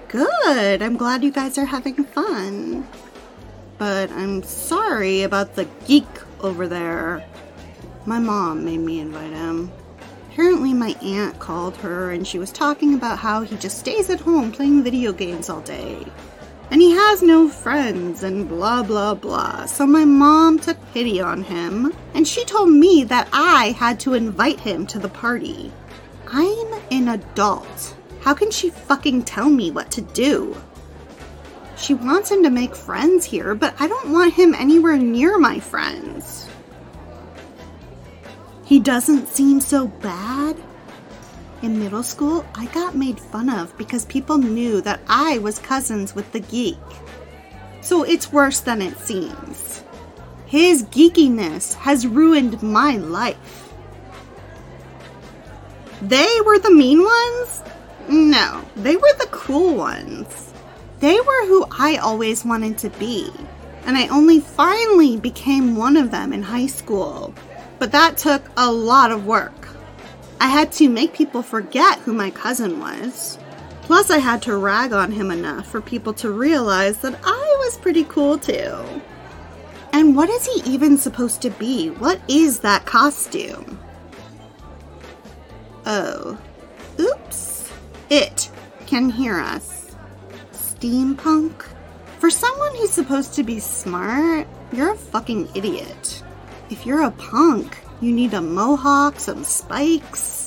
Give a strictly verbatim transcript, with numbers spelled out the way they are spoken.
Good. I'm glad you guys are having fun. But I'm sorry about the geek over there. My mom made me invite him. Apparently my aunt called her and she was talking about how he just stays at home playing video games all day. And he has no friends and blah blah blah. So my mom took pity on him and she told me that I had to invite him to the party. I'm an adult. How can she fucking tell me what to do? She wants him to make friends here, but I don't want him anywhere near my friends. He doesn't seem so bad. In middle school, I got made fun of because people knew that I was cousins with the geek. So it's worse than it seems. His geekiness has ruined my life. They were the mean ones? No, they were the cool ones. They were who I always wanted to be, and I only finally became one of them in high school. But that took a lot of work. I had to make people forget who my cousin was. Plus I had to rag on him enough for people to realize that I was pretty cool too. And what is he even supposed to be? What is that costume? Oh. Oops. It can hear us. Steampunk? For someone who's supposed to be smart, you're a fucking idiot. If you're a punk, you need a mohawk, some spikes,